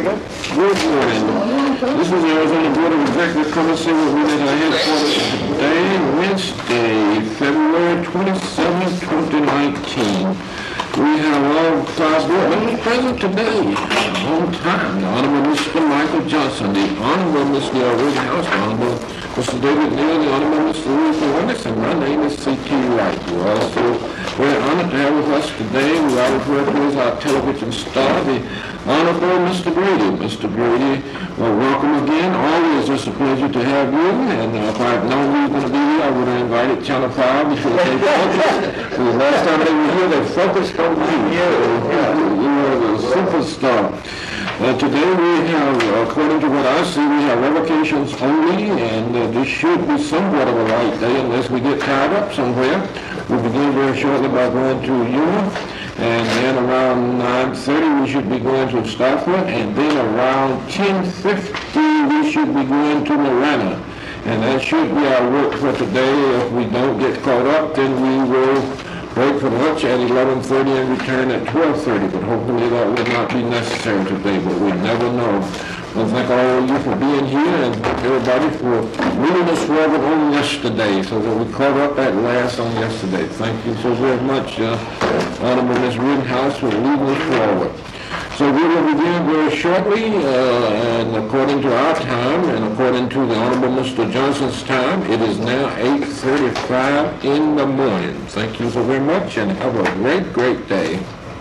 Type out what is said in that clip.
Good morning. This is the Arizona Board of Executive Committee. We're meeting at our headquarters today, Wednesday, February 27, 2019. We have all five board members present today. On time, the Honorable Mr. Michael Johnson, the Honorable Mr. Rittenhouse, the Honorable Mr. David Neal, the Honorable Mr. Ruth Lewis, and my name is C.T. Wright. We're also very honored to have with us today, we are referred to as our television star, the Honorable Mr. Brady. Mr. Brady, welcome again. Always just a pleasure to have you. And if I'd known you were going to be here, I would have invited Channel 5 because they focused. The last time they were here, they focused on you. You are the superstar. Today we have, according to what I see, we have revocations only, and this should be somewhat of a light day unless we get tied up somewhere. We'll begin very shortly by going to Yuma, and then around 9:30 we should be going to Stafford, and then around 10:50 we should be going to Marana. And that should be our work for today. If we don't get caught up, then we will break for lunch at 11:30 and return at 12:30, but hopefully that will not be necessary today, but we never know. Well, thank all of you for being here and everybody for moving us forward on yesterday so that we caught up at last on yesterday. Thank you so very much, Honorable Ms. Rittenhouse, for leading us forward. So we will begin very shortly, and according to our time and according to the Honorable Mr. Johnson's time, it is now 8:35 in the morning. Thank you so very much and have a great, great day.